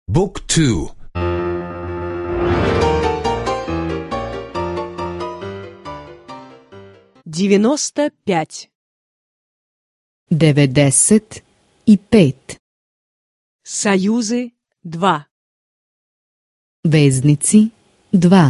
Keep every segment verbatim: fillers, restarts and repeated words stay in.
บุ๊กทู девяносто пять devedeset i pet. Союзы два. Veznici dva.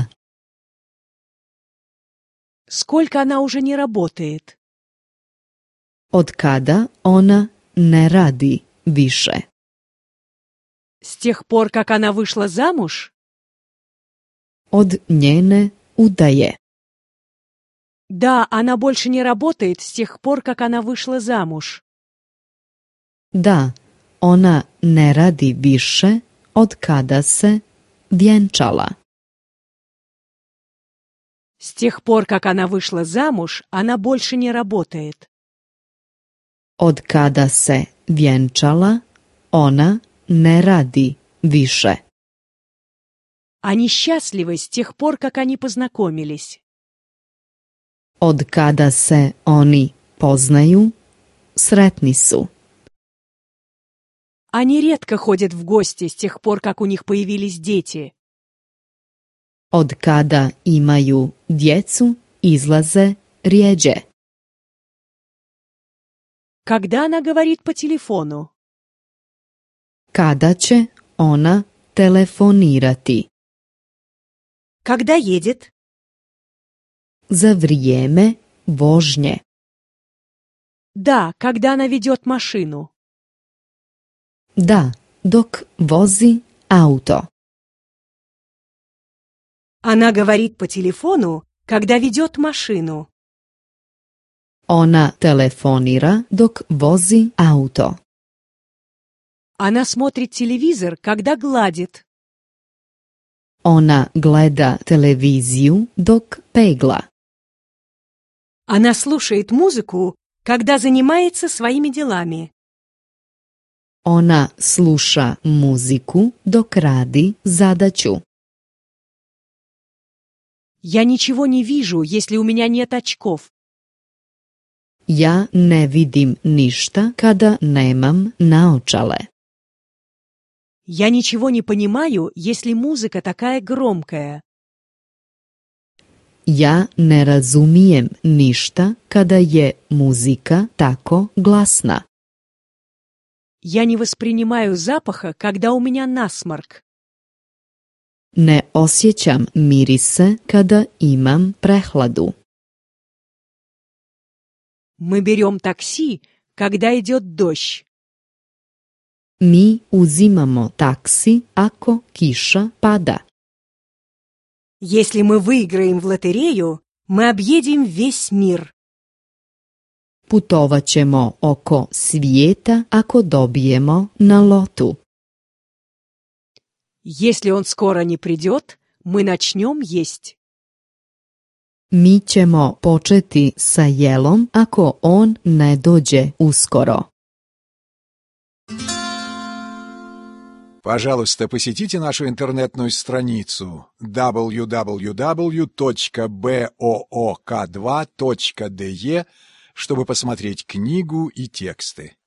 Сколько она уже не работает? Od kada ona ne radi više? С тех пор, как она вышла замуж? Od njene udaje. Да, она больше не работает с тех пор, как она вышла замуж. Da, ona ne radi više od kada se vjenčala. С тех пор, как она вышла замуж, она больше не работает. Od kada se vjenčala, ona ne radi više. Они счастливы с тех пор, как они познакомились. Od kada se oni poznaju, sretni su. Они редко ходят в гости с тех пор, как у них появились дети. Od kada imaju djecu, izlaze rjeđe. Когда она говорит по телефону? Kada će ona telefonirati? Когда едет? Za vrijeme vožnje. Да, когда она ведет машину. Da, dok vozi auto. Она говорит по телефону, когда ведет машину. Ona telefonira dok vozi auto. Она смотрит телевизор, когда гладит. Ona gleda televiziju dok pegla. Она слушает музыку, когда занимается своими делами. Ona sluša muziku dok radi zadaću. Я ничего не вижу, если у меня нет очков. Ja ne vidim ništa kada nemam naočale. Я ничего не понимаю, если музыка такая громкая. Ja ne razumijem ništa kada je muzika tako glasna. Я не воспринимаю запаха, когда у меня насморк. Ne osjećam mirise kada imam prehladu. Мы берем такси, когда идет дождь. Mi uzimamo taksi ako kiša pada. Если мы выиграем в лотерею, мы объедем весь мир. Putovat ćemo oko svijeta ako dobijemo na lotu. Если он скоро не придет, мы начнем есть. Mi ćemo početi sa jelom ako on ne dođe uskoro. Пожалуйста, посетите нашу интернетную страницу дабл ю дабл ю дабл ю точка боок два точка де, чтобы посмотреть книгу и тексты.